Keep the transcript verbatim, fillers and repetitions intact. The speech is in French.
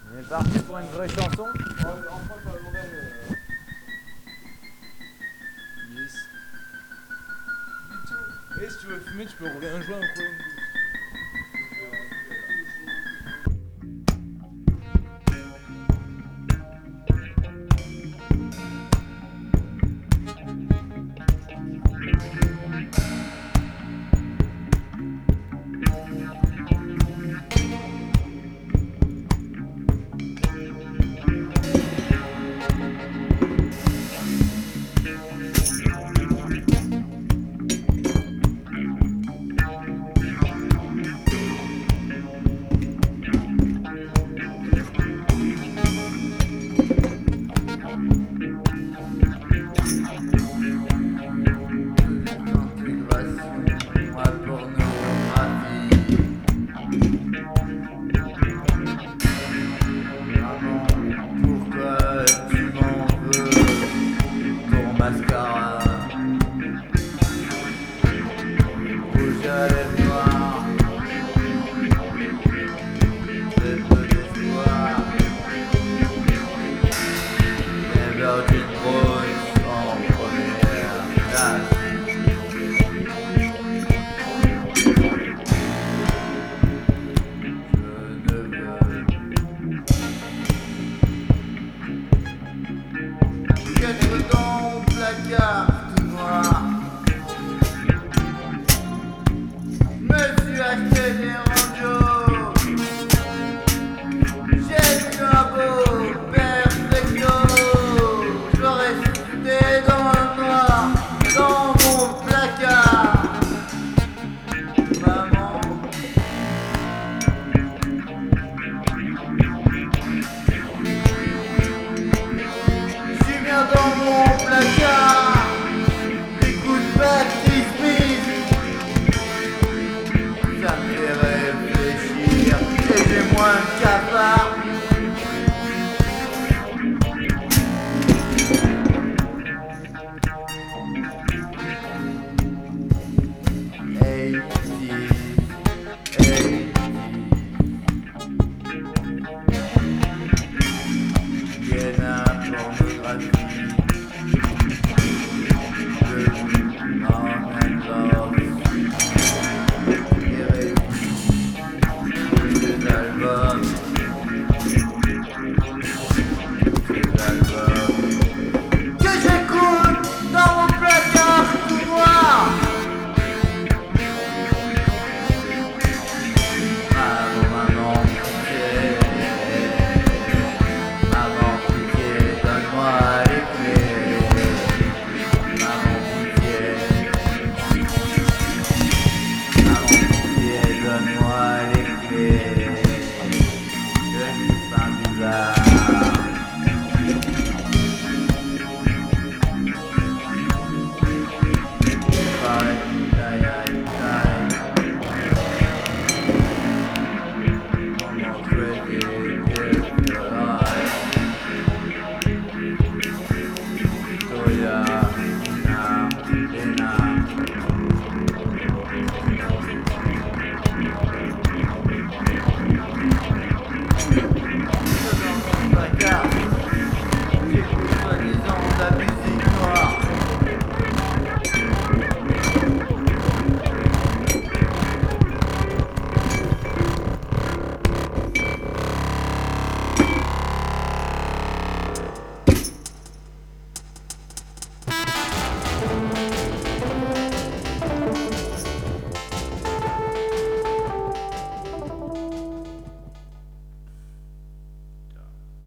On est parti pour une vraie chanson. Yes. Et si tu veux fumer, tu peux rouler un joint ou quoi. Être dans mon placard tout noir. Me suis acheté des rangeaux. J'ai vu un beau perfecto. Je veux rester dans le noir, dans mon placard. Maman, j'y viens dans mon placard. Écoute Patti Smith, ça me fait réfléchir et j'ai moins de cafard.